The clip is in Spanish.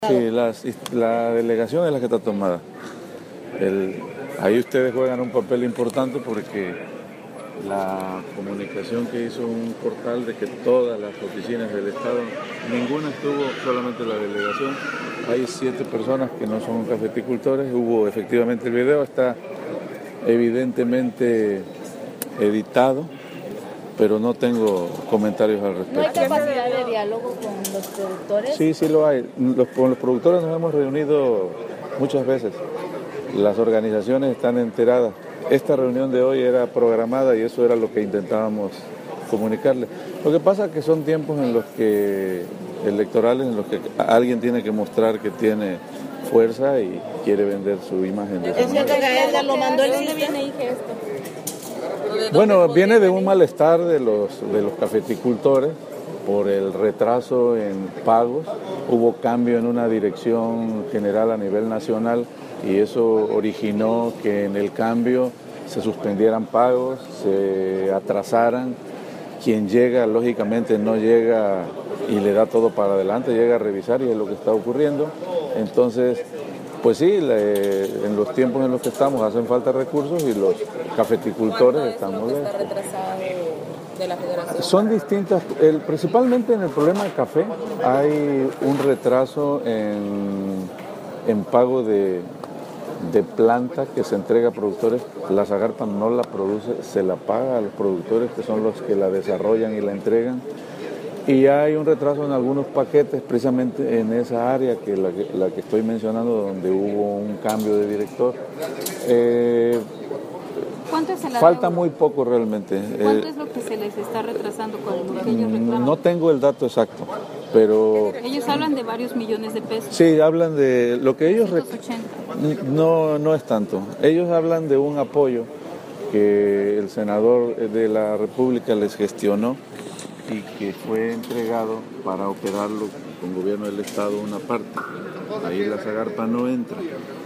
Sí, la delegación es la que está tomada. Ahí ustedes juegan un papel importante porque la comunicación que hizo un portal de que todas las oficinas del Estado, ninguna estuvo, solamente la delegación. Hay 7 personas que no son cafeticultores. Hubo efectivamente el video, está evidentemente editado, pero no tengo comentarios al respecto. ¿No hay capacidad de diálogo con los productores? Sí lo hay. Con los productores nos hemos reunido muchas veces. Las organizaciones están enteradas. Esta reunión de hoy era programada y eso era lo que intentábamos comunicarles. Lo que pasa es que son tiempos en los que electorales, en los que alguien tiene que mostrar que tiene fuerza y quiere vender su imagen. ¿Es cierto que Edgar lo mandó el viene esto? Bueno, viene de un malestar de los cafeticultores por el retraso en pagos. Hubo cambio en una dirección general a nivel nacional y eso originó que en el cambio se suspendieran pagos, se atrasaran. Quien llega, lógicamente, no llega y le da todo para adelante, llega a revisar y es lo que está ocurriendo. Entonces, pues sí, en los tiempos en los que estamos hacen falta recursos y los cafeticultores estamos... ¿Cuánto está retrasado de la federación? Son distintas, principalmente en el problema del café hay un retraso en pago de planta que se entrega a productores. La Zagarpa no la produce, se la paga a los productores que son los que la desarrollan y la entregan. Y hay un retraso en algunos paquetes, precisamente en esa área que la que estoy mencionando, donde hubo un cambio de director. ¿Cuánto es falta muy poco realmente. ¿Cuánto es lo que se les está retrasando con lo que ellos reclaman? No tengo el dato exacto, pero... Ellos hablan de varios millones de pesos. Sí, hablan de lo que ellos... 180. No es tanto. Ellos hablan de un apoyo que el senador de la República les gestionó y que fue entregado para operarlo con gobierno del Estado una parte. Ahí la Zagarpa no entra.